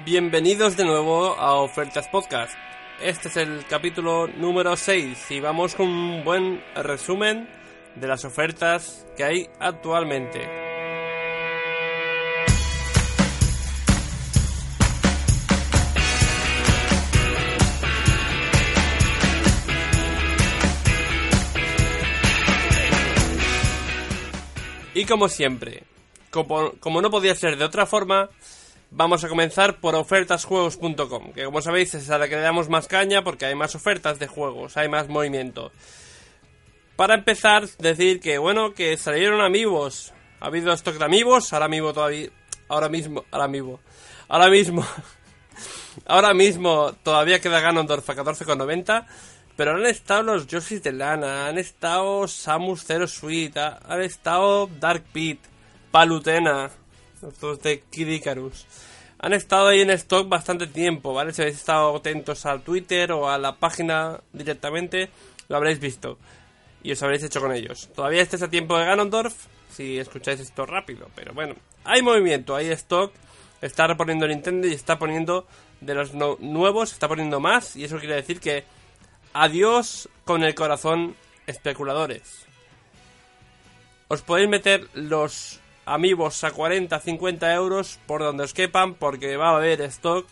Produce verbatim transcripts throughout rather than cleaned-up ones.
Bienvenidos de nuevo a Ofertas Podcast. Este es el capítulo número seis y vamos con un buen resumen de las ofertas que hay actualmente. Y como siempre, como, como no podía ser de otra forma, vamos a comenzar por ofertas juegos punto com, que como sabéis es a la que le damos más caña porque hay más ofertas de juegos, hay más movimiento. Para empezar, decir que bueno, que salieron amigos, ha habido stock de amigos, ahora mismo todavía, ahora mismo, ahora mismo, ahora mismo, ahora mismo todavía queda Ganondorf a catorce con noventa, pero han estado los Yoshi's de lana, han estado Samus Zero Suite, han estado Dark Pit, Palutena, estos de Kid Icarus. Han estado ahí en stock bastante tiempo, ¿vale? Si habéis estado atentos al Twitter o a la página directamente, lo habréis visto y os habréis hecho con ellos. Todavía estáis a tiempo de Ganondorf si escucháis esto rápido, pero bueno, hay movimiento, hay stock. Está reponiendo Nintendo y está poniendo de los no- nuevos, está poniendo más, y eso quiere decir que adiós con el corazón, especuladores. Os podéis meter los amigos a cuarenta, cincuenta euros por donde os quepan, porque va a haber stock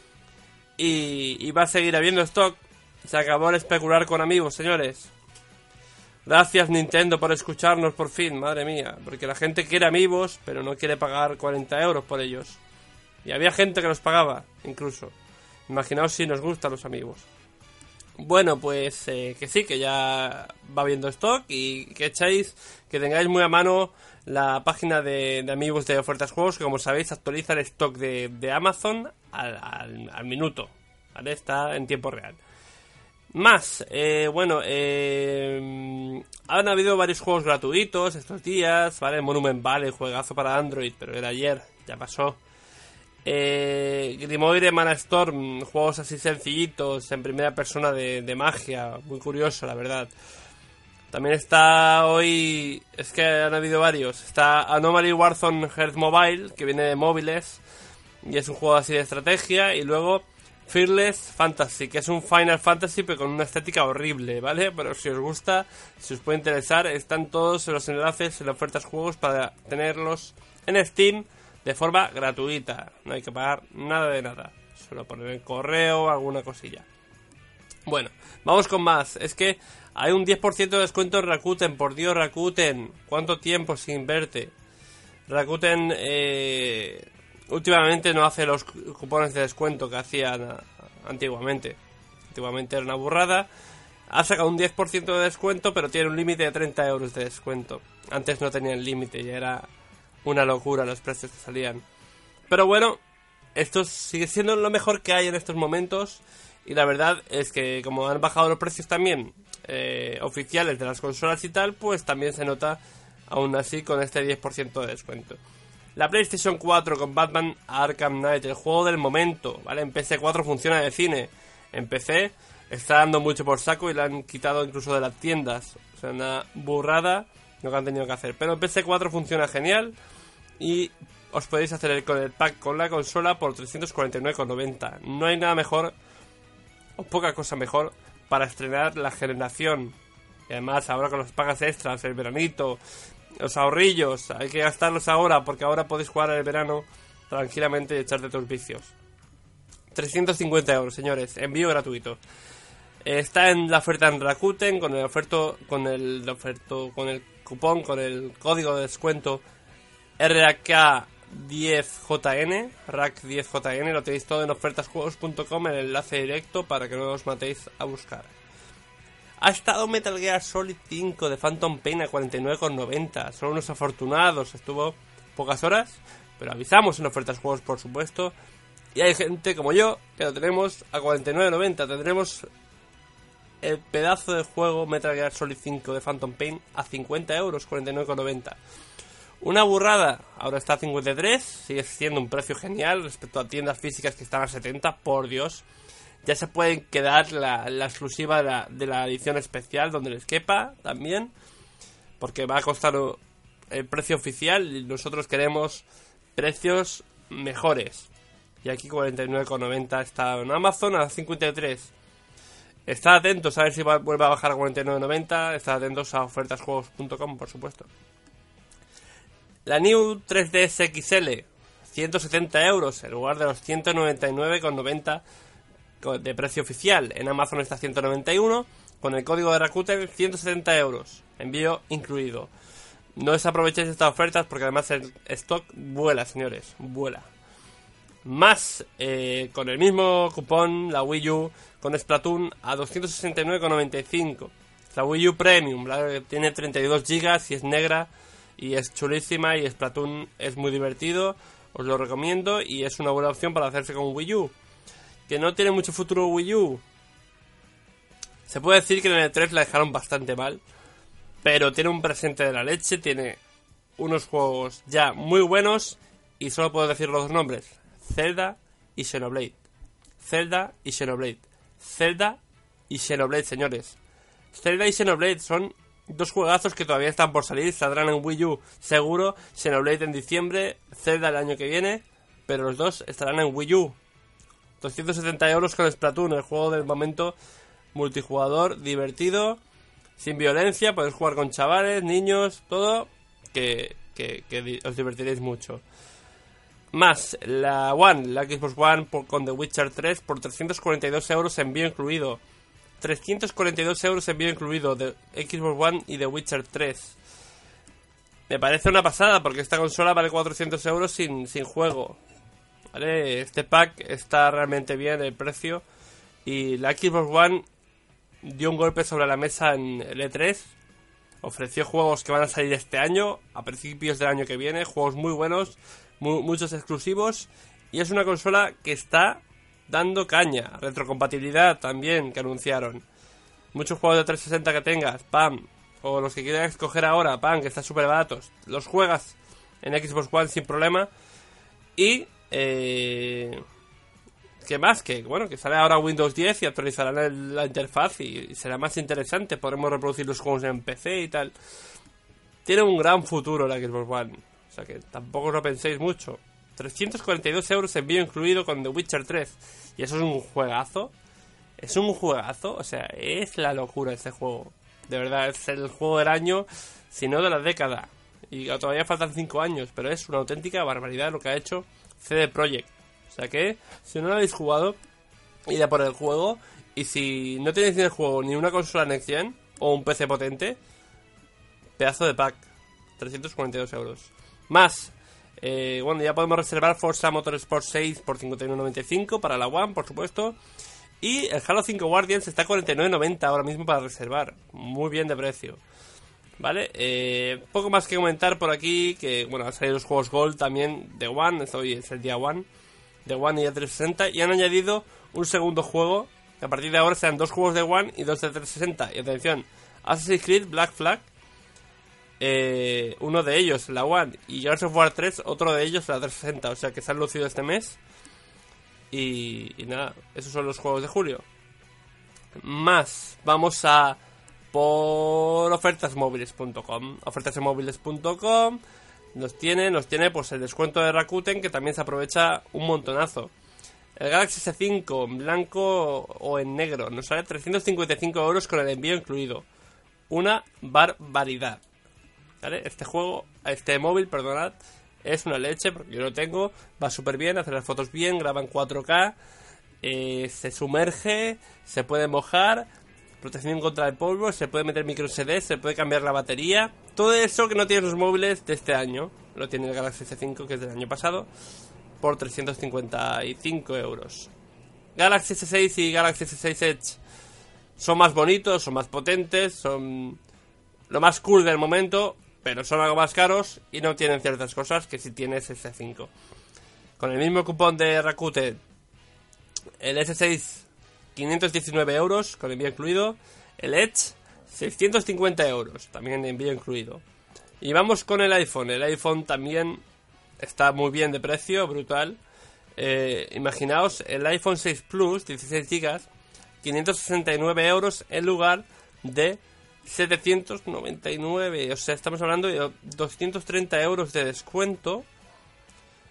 y, y va a seguir habiendo stock. Se acabó el especular con amigos, señores. Gracias Nintendo por escucharnos por fin, madre mía, porque la gente quiere amigos pero no quiere pagar cuarenta euros por ellos, y había gente que los pagaba incluso. Imaginaos si nos gustan los amigos. Bueno, pues eh, que sí, que ya va habiendo stock y que echáis, que tengáis muy a mano la página de, de amigos de ofertas juegos, que como sabéis actualiza el stock de, de Amazon al, al, al minuto, ¿vale? Está en tiempo real. Más, eh, bueno, eh, han habido varios juegos gratuitos estos días, ¿vale? Monument Valley, juegazo para Android, pero era ayer, ya pasó. Eh, Grimoire, Mana Storm, juegos así sencillitos en primera persona de, de magia, muy curioso la verdad. También está hoy, es que han habido varios, está Anomaly Warzone Hearth Mobile, que viene de móviles y es un juego así de estrategia. Y luego Fearless Fantasy, que es un Final Fantasy pero con una estética horrible, ¿vale? Pero si os gusta, si os puede interesar, están todos los enlaces en ofertas juegos para tenerlos en Steam de forma gratuita, no hay que pagar nada de nada, solo poner el correo, alguna cosilla. Bueno, vamos con más. Es que hay un diez por ciento de descuento en Rakuten, por Dios, Rakuten, ¿cuánto tiempo sin verte? Rakuten eh, últimamente no hace los cupones de descuento que hacían antiguamente. Antiguamente era una burrada. Ha sacado un diez por ciento de descuento, pero tiene un límite de treinta euros de descuento. Antes no tenían límite y era una locura los precios que salían. Pero bueno, esto sigue siendo lo mejor que hay en estos momentos. Y la verdad es que como han bajado los precios también eh, oficiales de las consolas y tal, pues también se nota aún así con este diez por ciento de descuento. La PlayStation cuatro con Batman Arkham Knight, el juego del momento, ¿vale? En P S cuatro funciona de cine. En P C está dando mucho por saco y la han quitado incluso de las tiendas. O sea, una burrada lo que han tenido que hacer. Pero en P S cuatro funciona genial y os podéis hacer el, con el pack con la consola por trescientos cuarenta y nueve con noventa. No hay nada mejor o poca cosa mejor para estrenar la generación. Y además ahora con las pagas extras, el veranito, los ahorrillos, hay que gastarlos ahora porque ahora podéis jugar en el verano tranquilamente y echarte tus vicios. trescientos cincuenta euros, señores, envío gratuito. Está en la oferta en Rakuten con el oferto, con el oferto, con el cupón, con el código de descuento R A K diez J N, R A K diez J N, lo tenéis todo en ofertas juegos punto com, el enlace directo para que no os matéis a buscar. Ha estado Metal Gear Solid cinco de Phantom Pain a cuarenta y nueve con noventa, son unos afortunados, estuvo pocas horas, pero avisamos en ofertas juegos por supuesto, y hay gente como yo que lo tenemos a cuarenta y nueve con noventa, tendremos el pedazo de juego Metal Gear Solid cinco de Phantom Pain a cincuenta euros, cuarenta y nueve con noventa. Una burrada, ahora está a cincuenta y tres, sigue siendo un precio genial respecto a tiendas físicas que están a setenta, por Dios. Ya se pueden quedar la, la exclusiva de la, de la edición especial donde les quepa también, porque va a costar el precio oficial y nosotros queremos precios mejores. Y aquí cuarenta y nueve con noventa está en Amazon a cincuenta y tres. Estad atentos a ver si va, vuelve a bajar a cuarenta y nueve con noventa. Estad atentos a ofertas juegos punto com, por supuesto. La New tres D S X L, ciento setenta euros en lugar de los ciento noventa y nueve con noventa de precio oficial. En Amazon está ciento noventa y uno, con el código de Rakuten ciento setenta euros, envío incluido. No desaprovechéis estas ofertas porque además el stock vuela, señores, vuela. Más, eh, con el mismo cupón, la Wii U con Splatoon a doscientos sesenta y nueve con noventa y cinco. La Wii U Premium, la que tiene treinta y dos gigas y es negra y es chulísima, y Splatoon es muy divertido, os lo recomiendo y es una buena opción para hacerse con Wii U. Que no tiene mucho futuro Wii U. Se puede decir que en el E tres la dejaron bastante mal, pero tiene un presente de la leche, tiene unos juegos ya muy buenos y solo puedo decir los dos nombres: Zelda y Xenoblade. Zelda y Xenoblade. Zelda y Xenoblade, señores. Zelda y Xenoblade son dos juegazos que todavía están por salir, saldrán en Wii U seguro, Xenoblade en diciembre, Zelda el año que viene, pero los dos estarán en Wii U. doscientos setenta euros con Splatoon, el juego del momento, multijugador, divertido, sin violencia, podéis jugar con chavales, niños, todo, que, que, que os divertiréis mucho. Más, la One, la Xbox One por, con The Witcher tres por trescientos cuarenta y dos euros, envío incluido. trescientos cuarenta y dos euros envío incluido de Xbox One y The Witcher tres. Me parece una pasada porque esta consola vale cuatrocientos euros sin, sin juego. ¿Vale? Este pack está realmente bien el precio. Y la Xbox One dio un golpe sobre la mesa en el E tres. Ofreció juegos que van a salir este año, a principios del año que viene. Juegos muy buenos, muy, muchos exclusivos. Y es una consola que está dando caña. Retrocompatibilidad también, que anunciaron. Muchos juegos de trescientos sesenta que tengas, pam. O los que quieras escoger ahora, pam, que están súper baratos. Los juegas en Xbox One sin problema. Y... Eh, ¿qué más? Que bueno, que sale ahora Windows diez y actualizarán el, la interfaz y, y será más interesante. Podremos reproducir los juegos en P C y tal. Tiene un gran futuro la Xbox One, o sea que tampoco lo penséis mucho. Trescientos cuarenta y dos euros envío incluido con The Witcher tres. Y eso es un juegazo. Es un juegazo, o sea, es la locura este juego. De verdad, es el juego del año, si no de la década. Y todavía faltan cinco años, pero es una auténtica barbaridad lo que ha hecho C D Projekt. O sea que, si no lo habéis jugado, id a por el juego. Y si no tenéis ni el juego ni una consola Next Gen o un P C potente, pedazo de pack, trescientos cuarenta y dos euros. Más, eh, bueno, ya podemos reservar Forza Motorsport seis por cincuenta y nueve con noventa y cinco para la One, por supuesto. Y el Halo cinco Guardians está a cuarenta y nueve con noventa ahora mismo para reservar. Muy bien de precio. Vale, eh, poco más que comentar por aquí. Que bueno, han salido los juegos Gold también de One. Hoy es el día One de One y de trescientos sesenta. Y han añadido un segundo juego. A partir de ahora serán dos juegos de One y dos de trescientos sesenta. Y atención, Assassin's Creed Black Flag, eh, uno de ellos la One, y Gears of War tres, otro de ellos la trescientos sesenta. O sea que se han lucido este mes. Y, y nada, esos son los juegos de julio. Más, vamos a por ofertas móviles punto com. ofertas móviles punto com nos tiene, nos tiene pues el descuento de Rakuten, que también se aprovecha un montonazo. El Galaxy S cinco en blanco o en negro nos sale trescientos cincuenta y cinco euros con el envío incluido. Una barbaridad, ¿vale? Este juego, este móvil, perdonad, es una leche porque yo lo tengo, va súper bien, hace las fotos bien, graba en cuatro K, eh, se sumerge, se puede mojar, protección contra el polvo, se puede meter micro S D, se puede cambiar la batería. Todo eso que no tienen los móviles de este año, lo tiene el Galaxy S cinco, que es del año pasado, por trescientos cincuenta y cinco euros. Galaxy S seis y Galaxy S seis Edge son más bonitos, son más potentes, son lo más cool del momento, pero son algo más caros y no tienen ciertas cosas que si tienes S cinco. Con el mismo cupón de Rakuten, el S seis quinientos diecinueve euros con envío incluido, el Edge seiscientos cincuenta euros también envío incluido. Y vamos con el iPhone. El iPhone también está muy bien de precio, brutal. Eh, imaginaos el iPhone seis Plus dieciséis gigas, quinientos sesenta y nueve euros en lugar de setecientos noventa y nueve. O sea, estamos hablando de doscientos treinta euros de descuento.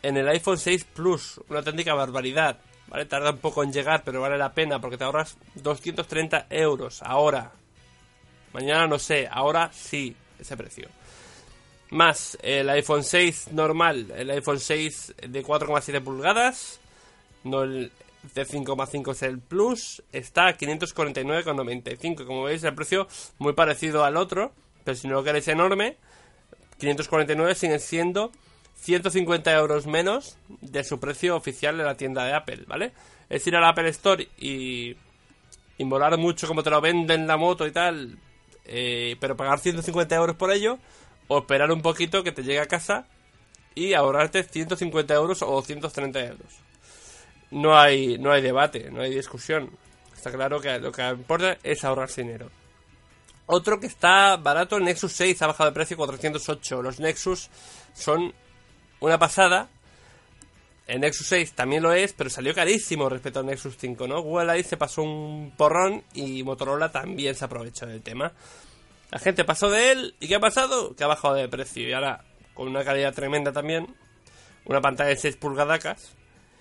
en el iPhone seis Plus, una auténtica barbaridad, ¿vale? Tarda un poco en llegar, pero vale la pena porque te ahorras doscientos treinta euros ahora. Mañana no sé, ahora sí, ese precio. Más el iPhone seis normal, el iPhone seis de cuatro coma siete pulgadas, no el de cinco coma cinco es el Plus, está a quinientos cuarenta y nueve con noventa y cinco. Como veis, el precio muy parecido al otro, pero si no lo queréis enorme, quinientos cuarenta y nueve siguen siendo ciento cincuenta euros menos de su precio oficial de la tienda de Apple, ¿vale? Es ir a la Apple Store y, y molar mucho como te lo venden la moto y tal, eh, pero pagar ciento cincuenta euros por ello, o esperar un poquito que te llegue a casa y ahorrarte ciento cincuenta euros o doscientos treinta euros. No hay, no hay debate, no hay discusión. Está claro que lo que importa es ahorrarse dinero. Otro que está barato, el Nexus seis ha bajado de precio, cuatrocientos ocho. Los Nexus son una pasada. El Nexus seis también lo es, pero salió carísimo respecto al Nexus cinco, ¿no? Google ahí se pasó un porrón y Motorola también se aprovechó del tema. La gente pasó de él, ¿y qué ha pasado? Que ha bajado de precio y ahora con una calidad tremenda también. Una pantalla de seis pulgadacas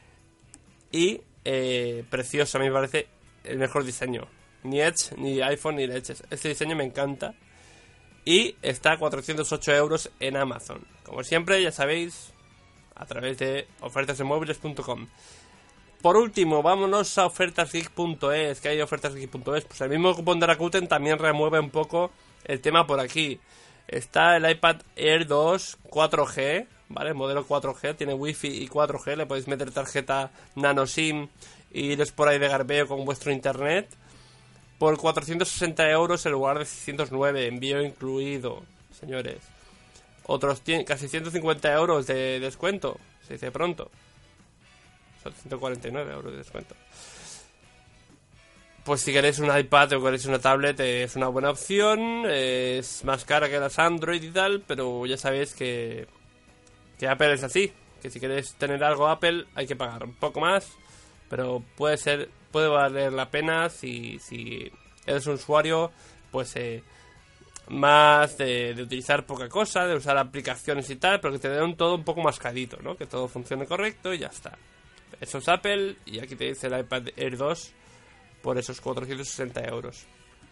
y eh, precioso, a mí me parece el mejor diseño. Ni Edge, ni iPhone, ni leches. Este diseño me encanta. Y está a cuatrocientos ocho euros en Amazon. Como siempre, ya sabéis, a través de ofertas en móviles punto com. Por último, vámonos a ofertasgeek punto es. ¿Qué hay de ofertasgeek punto es? Pues el mismo cupón de Rakuten también remueve un poco el tema por aquí. Está el iPad Air dos cuatro G, ¿vale? Modelo cuatro G, tiene Wi-Fi y cuatro G. Le podéis meter tarjeta nano SIM y iros por ahí de garbeo con vuestro internet. Por cuatrocientos sesenta euros en lugar de seiscientos nueve, envío incluido, señores. Otros cien, casi ciento cincuenta euros de descuento, se dice pronto. Son ciento cuarenta y nueve euros de descuento. Pues si queréis un iPad o queréis una tablet es una buena opción. Es más cara que las Android y tal, pero ya sabéis que, que Apple es así. Que si queréis tener algo Apple hay que pagar un poco más, pero puede ser... puede valer la pena si, si eres un usuario pues eh, más de, de utilizar poca cosa, de usar aplicaciones y tal, pero que te den todo un poco más cadito, ¿no? Que todo funcione correcto y ya está. Eso es Apple y aquí te dice el iPad Air dos por esos cuatrocientos sesenta euros.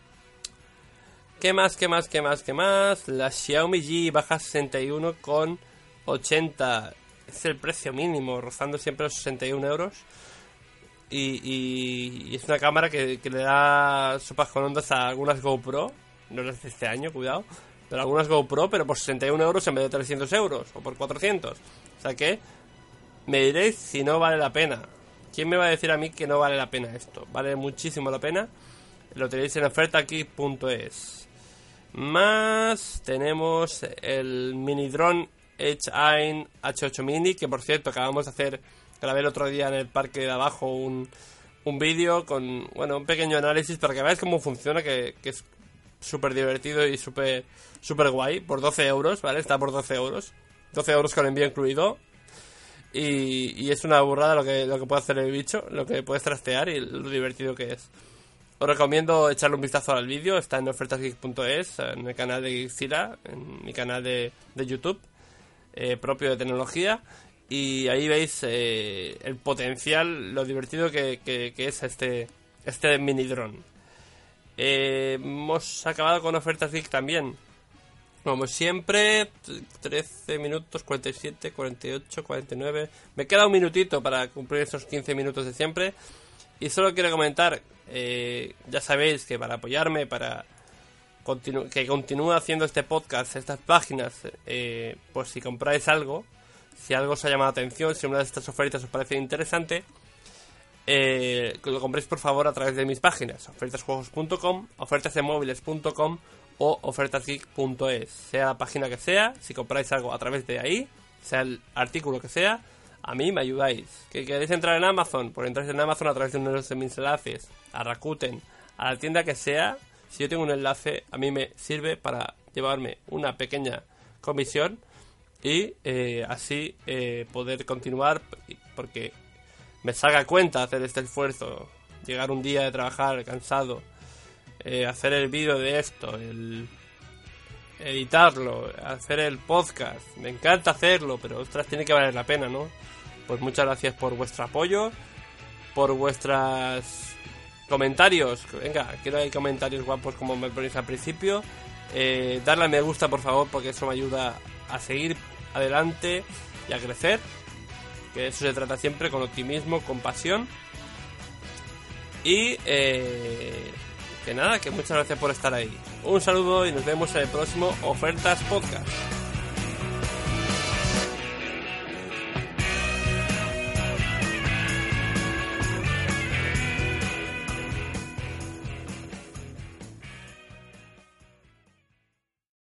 ¿Qué más, qué más, qué más, qué más? La Xiaomi G baja sesenta y uno con ochenta. Es el precio mínimo, rozando siempre los sesenta y uno euros. Y, y, y es una cámara que, que le da sopas con ondas a algunas GoPro. No las de este año, cuidado. Pero algunas GoPro, pero por sesenta y uno euros en vez de trescientos euros. O por cuatrocientos. O sea que me diréis si no vale la pena. ¿Quién me va a decir a mí que no vale la pena esto? Vale muchísimo la pena. Lo tenéis en ofertageek punto es. Más tenemos el mini drone H-Ain H ocho Mini, que por cierto acabamos de hacer, grabé el otro día en el parque de abajo un, un vídeo con, bueno, un pequeño análisis para que veáis cómo funciona, que, que es súper divertido y súper súper guay, por doce euros, ¿vale? Está por doce euros, doce euros con envío incluido. Y, y es una burrada lo que, lo que puede hacer el bicho, lo que puedes trastear y lo divertido que es. Os recomiendo echarle un vistazo al vídeo, está en ofertasgeek punto es, en el canal de Geekzilla, en mi canal de, de YouTube, eh, propio de tecnología. Y ahí veis eh, el potencial, lo divertido que, que, que es este, este mini dron. Eh, hemos acabado con ofertas geek también. Como siempre, trece minutos, cuarenta y siete, cuarenta y ocho, cuarenta y nueve. Me queda un minutito para cumplir esos quince minutos de siempre. Y solo quiero comentar, eh, ya sabéis que para apoyarme, para continu- que continúe haciendo este podcast, estas páginas, eh, pues si compráis algo, si algo os ha llamado la atención, si una de estas ofertas os parece interesante, eh, que lo compréis por favor a través de mis páginas, ofertasjuegos punto com, ofertasenmóviles punto com o ofertasgeek punto es. Sea la página que sea, si compráis algo a través de ahí, sea el artículo que sea, a mí me ayudáis. ¿Que queréis entrar en Amazon? Pues entráis en Amazon a través de uno de mis enlaces, a Rakuten, a la tienda que sea. Si yo tengo un enlace, a mí me sirve para llevarme una pequeña comisión y eh, así eh, poder continuar, porque me salga a cuenta hacer este esfuerzo, llegar un día de trabajar cansado, eh, hacer el vídeo de esto, el, editarlo, hacer el podcast. Me encanta hacerlo, pero ostras, tiene que valer la pena, ¿no? Pues muchas gracias por vuestro apoyo, por vuestros comentarios. Venga, quiero hay comentarios guapos como me ponéis al principio. Eh, darle a me gusta, por favor, porque eso me ayuda a seguir adelante y a crecer. Que eso se trata siempre, con optimismo, con pasión. Y eh, que nada, que muchas gracias por estar ahí. Un saludo y nos vemos en el próximo Ofertas Podcast.